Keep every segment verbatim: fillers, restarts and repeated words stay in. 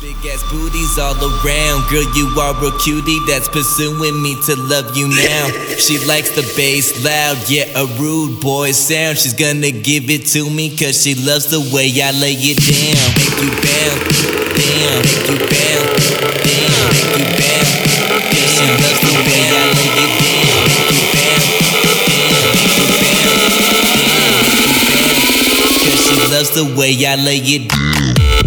Big ass booties all around. Girl, you are a cutie that's pursuing me to love you now. She likes the bass loud, yeah, a rude boy sound. She's gonna give it to me cause she loves the way I lay it down. Make you bounce, down, make you bounce, down, make you bounce. Cause she loves the way I lay it down. Make you bounce, down, make you bounce, down, make you bounce. Cause she loves the way I lay it down.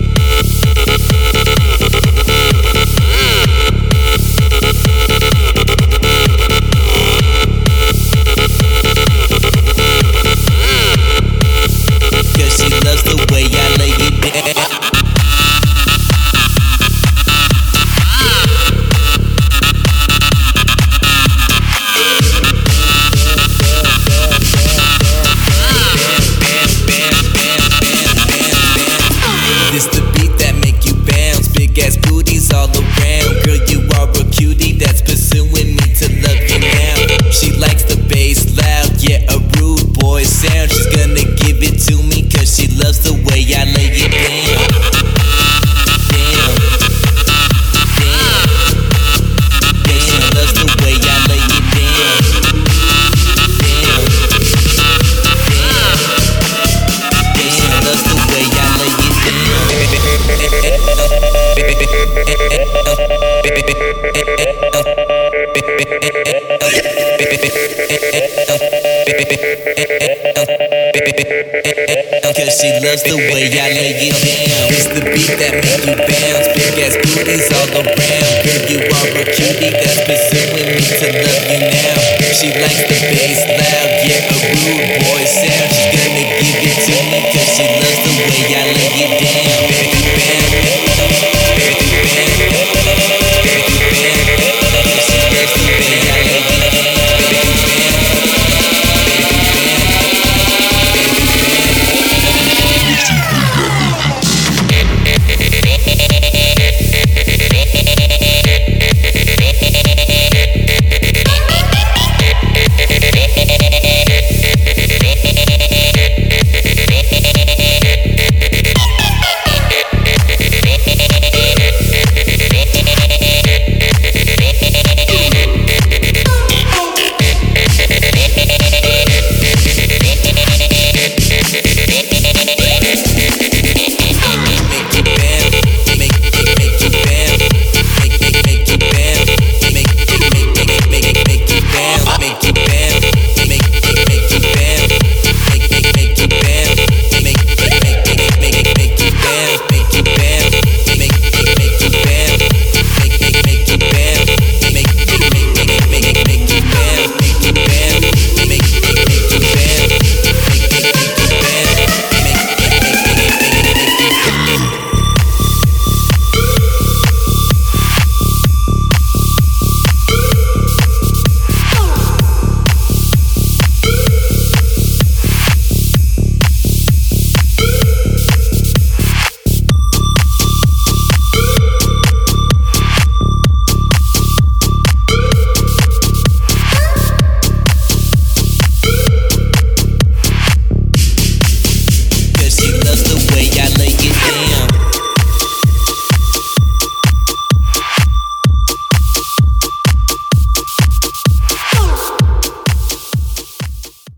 This the beat that make you bounce, big ass booties all around. Girl, you are a cutie that's pursuing me to love you now. She likes the bass loud, yeah, a rude boy sound. She's gonna give it to me cause she loves the way I lay it down. Damn, damn, yeah, she loves the way I lay it down. Damn, damn, yeah, she loves the way I lay it down. Cause she loves the way I lay it down. It's the beat that make you bounce, big ass booties all around. Girl, you are a cutie that's pursuing me to love you now. She likes the bass loud, yeah, a rude boy sound. She's gonna give it to me cause she loves the way I lay it down. Make you bounce.